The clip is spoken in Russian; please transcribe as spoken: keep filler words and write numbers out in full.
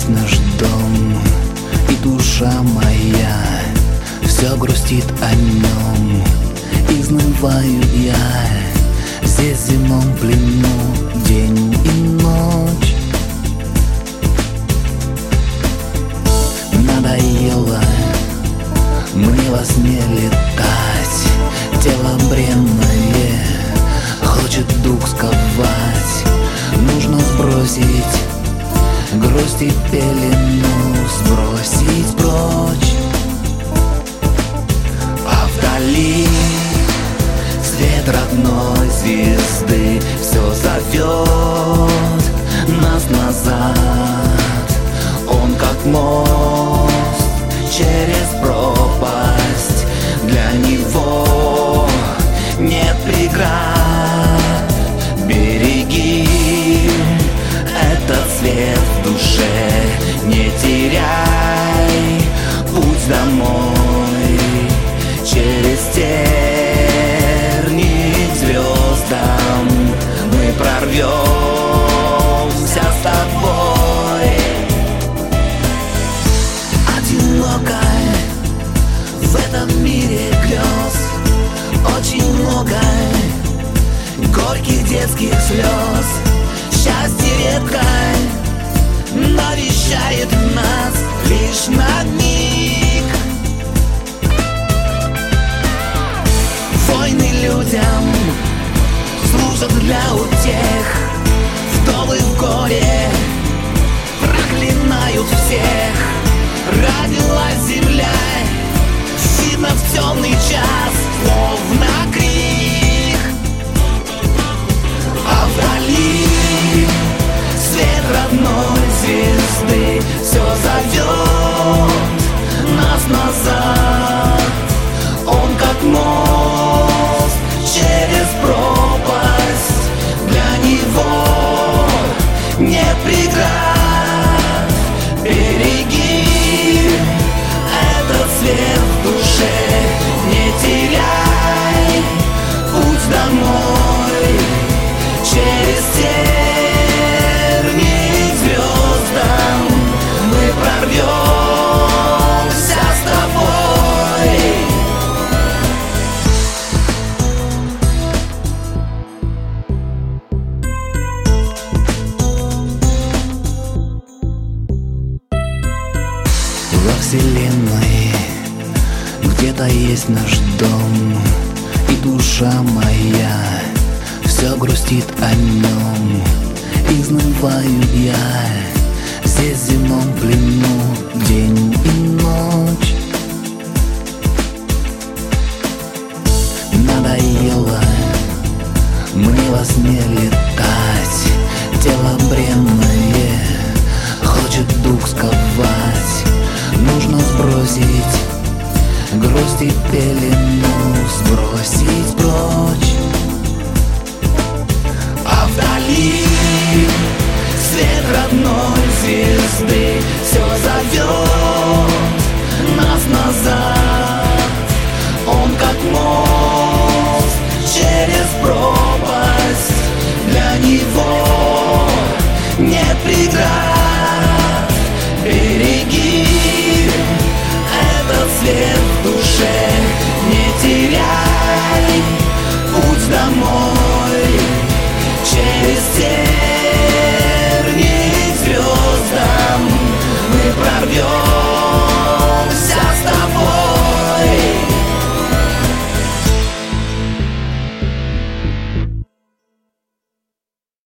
есть наш дом, и душа моя все грустит о нем. Изнываю я здесь в земном плену день и ночь. Надоело мне во сне летать, тело бренное хочет дух сковать. Нужно сбросить грусть и пелену, сбросить прочь. А вдали свет родной звезды все зовет нас назад. Он как мост через пропасть, для него нет преград. Береги этот свет в душе, не теряй путь домой. Через тернии к звездам мы прорвемся с тобой. Одинокой в этом мире грез очень много горьких детских слез. Счастье редкое навещает нас лишь на миг. Войны людям служат для утех, вдовы в горе проклинают всех. Родилась земля, видно в темный час, словно крик. А вдали свет родной звезды все зовет нас назад. Он как мост через пропасть, для него нет преград. Береги этот свет в душе, не теряй путь домой. Через тернии к звездам мы прорвемся с тобой. Во вселенной где-то есть наш дом, и душа моя все грустит о нем. Изнываю я здесь в земном плену день и ночь. Надоело мне во сне летать, тело бренное хочет дух сковать. Нужно сбросить грусть и пелену, сбросить прочь. А вдали свет родной звезды все зовет нас назад. Он как мост через пропасть, для него нет преград. Береги этот свет в душе, не теряй путь домой. Через тернии к звездам мы прорвем.